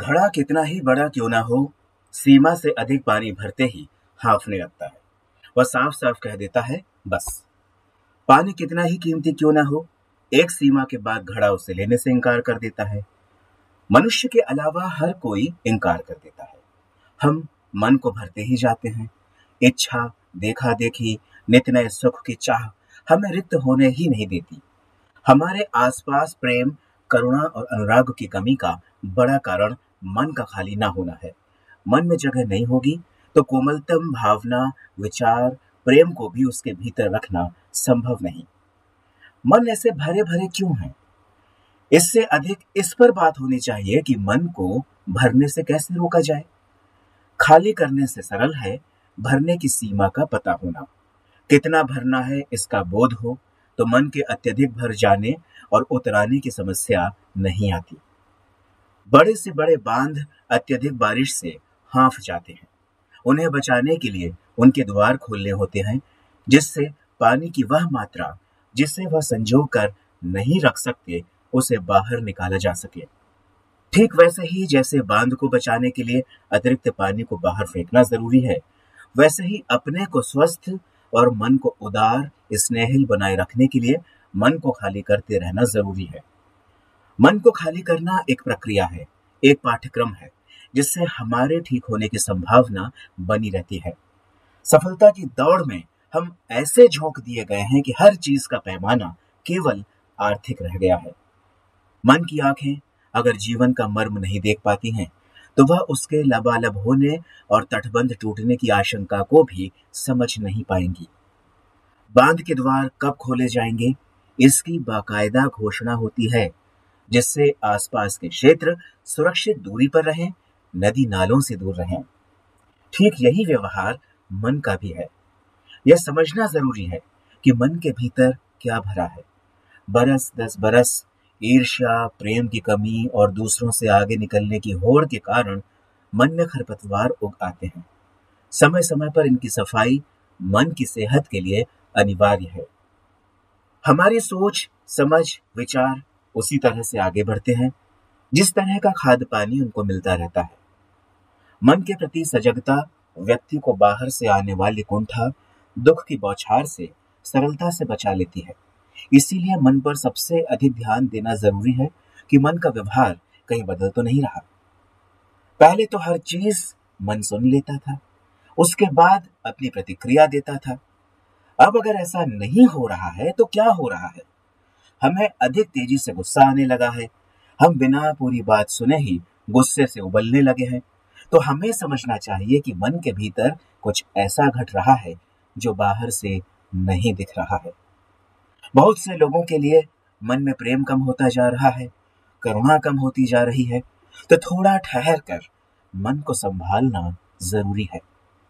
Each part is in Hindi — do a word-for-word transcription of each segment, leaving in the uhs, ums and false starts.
घड़ा कितना ही बड़ा क्यों ना हो, सीमा से अधिक पानी भरते ही हांफने लगता है। वह साफ साफ कह देता है बस। पानी कितना ही कीमती क्यों ना हो, एक सीमा के बाद घड़ा उसे लेने से इनकार कर देता है। मनुष्य के अलावा हर कोई इनकार कर देता है। हम मन को भरते ही जाते हैं। इच्छा, देखा देखी, नित नए सुख की चाह हमें रिक्त होने ही नहीं देती। हमारे आसपास प्रेम, करुणा और अनुराग की कमी का बड़ा कारण मन का खाली ना होना है। मन में जगह नहीं होगी तो कोमलतम भावना, विचार, प्रेम को भी उसके भीतर रखना संभव नहीं। मन ऐसे भरे भरे क्यों है? इससे अधिक इस पर बात होनी चाहिए कि मन को भरने से कैसे रोका जाए। खाली करने से सरल है भरने की सीमा का पता होना। कितना भरना है इसका बोध हो तो मन के अत्यधिक भर जाने और उतराने की समस्या नहीं आती। बड़े से बड़े बांध अत्यधिक बारिश से हांफ जाते हैं। उन्हें बचाने के लिए उनके द्वार खोलने होते हैं, जिससे पानी की वह मात्रा जिसे वह संजो कर नहीं रख सकते उसे बाहर निकाला जा सके। ठीक वैसे ही जैसे बांध को बचाने के लिए अतिरिक्त पानी को बाहर फेंकना जरूरी है, वैसे ही अपने को स्वस्थ और मन को उदार, स्नेहिल बनाए रखने के लिए मन को खाली करते रहना जरूरी है। मन को खाली करना एक प्रक्रिया है, एक पाठ्यक्रम है, जिससे हमारे ठीक होने की संभावना बनी रहती है। सफलता की दौड़ में हम ऐसे झोंक दिए गए हैं कि हर चीज का पैमाना केवल आर्थिक रह गया है। मन की आंखें अगर जीवन का मर्म नहीं देख पाती हैं, तो वह उसके लबालब होने और तटबंध टूटने की आशंका को भी समझ नहीं पाएंगी। बांध के द्वार कब खोले जाएंगे, इसकी बाकायदा घोषणा होती है, जिससे आसपास के क्षेत्र सुरक्षित दूरी पर रहें, नदी नालों से दूर रहें। ठीक यही व्यवहार मन का भी है। यह समझना जरूरी है कि मन के भीतर क्या भरा है। बरस दस बरस ईर्ष्या, प्रेम की कमी और दूसरों से आगे निकलने की होड़ के कारण मन में खरपतवार उग आते हैं। समय समय पर इनकी सफाई मन की सेहत के लिए अनिवार्य है। हमारी सोच, समझ, विचार उसी तरह से आगे बढ़ते हैं जिस तरह का खाद्य पानी उनको मिलता रहता है। मन के प्रति सजगता व्यक्ति को बाहर से आने वाली कुंठा, दुख की बौछार से सरलता से बचा लेती है। इसीलिए मन पर सबसे अधिक ध्यान देना जरूरी है कि मन का व्यवहार कहीं बदल तो नहीं रहा। पहले तो हर चीज मन सुन लेता था, उसके बाद अपनी प्रतिक्रिया देता था। अब अगर ऐसा नहीं हो रहा है तो क्या हो रहा है? हमें अधिक तेजी से गुस्सा आने लगा है। हम बिना पूरी बात सुने ही गुस्से से उबलने लगे हैं। तो हमें समझना चाहिए कि मन के भीतर कुछ ऐसा घट रहा है जो बाहर से नहीं दिख रहा है। बहुत से लोगों के लिए मन में प्रेम कम होता जा रहा है, करुणा कम होती जा रही है। तो थोड़ा ठहर कर मन को संभालना जरूरी है।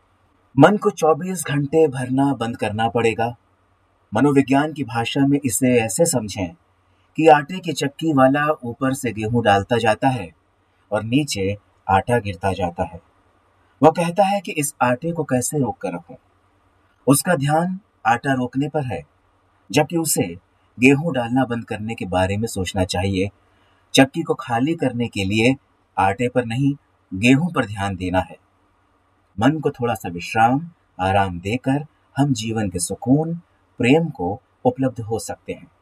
मन को चौबीस घंटे भरना बंद करना पड़ेगा। मनोविज्ञान की भाषा में इसे ऐसे समझें कि आटे की चक्की वाला ऊपर से गेहूं डालता जाता है और नीचे आटा गिरता जाता है। वह कहता है कि इस आटे को कैसे रोक कर रखूं। उसका ध्यान आटा रोकने पर है, जबकि उसे गेहूं डालना बंद करने के बारे में सोचना चाहिए। चक्की को खाली करने के लिए आटे पर नहीं, गेहूं पर ध्यान देना है। मन को थोड़ा सा विश्राम, आराम देकर हम जीवन के सुकून, प्रेम को उपलब्ध हो सकते हैं।